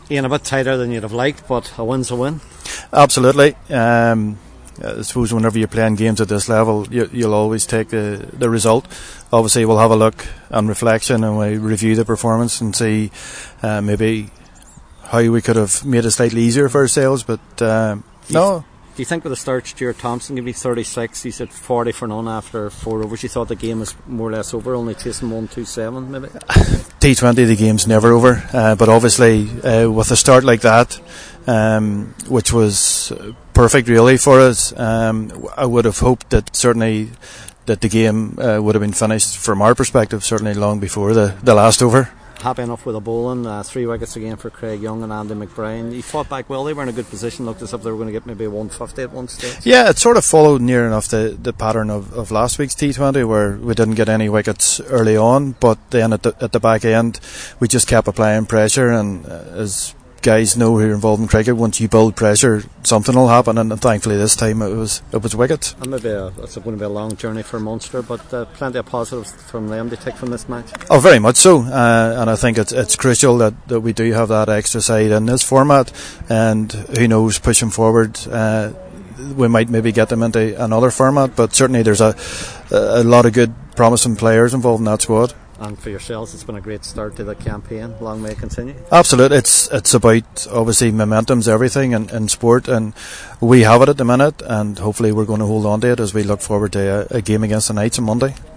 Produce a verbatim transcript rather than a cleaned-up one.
Ian, a bit tighter than you'd have liked, but a win's a win. Absolutely. Um, I suppose whenever you're playing games at this level, you, you'll always take the, the result. Obviously, we'll have a look and reflection, and we review the performance and see uh, maybe how we could have made it slightly easier for ourselves. But uh, no. Do you think with the start, Stuart Thompson gave you thirty-six, he said forty for none after four overs, you thought the game was more or less over, only chasing one two seven maybe? T twenty, the game's never over, uh, but obviously uh, with a start like that, um, which was perfect really for us, um, I would have hoped that certainly that the game uh, would have been finished from our perspective certainly long before the, the last over. Happy enough with the bowling, uh, three wickets again for Craig Young and Andy McBride. He fought back well, they were in a good position, looked as if they were going to get maybe a one fifty at one stage. Yeah, it sort of followed near enough the, the pattern of, of last week's T twenty, where we didn't get any wickets early on, but then at the, at the back end we just kept applying pressure, and uh, as guys know who are involved in cricket, once you build pressure something will happen, and thankfully this time it was it was wickets. And maybe a, it's going to be a long journey for Munster, but uh, plenty of positives from them to take from this match. Oh, very much so, uh, and I think it's it's crucial that, that we do have that extra side in this format, and who knows, pushing forward uh, we might maybe get them into another format, but certainly there's a, a lot of good promising players involved in that squad. And for yourselves, it's been a great start to the campaign. Long may it continue. Absolutely. It's it's about, obviously, momentum's everything in, in sport, and we have it at the minute, and hopefully we're going to hold on to it as we look forward to a, a game against the Knights on Monday.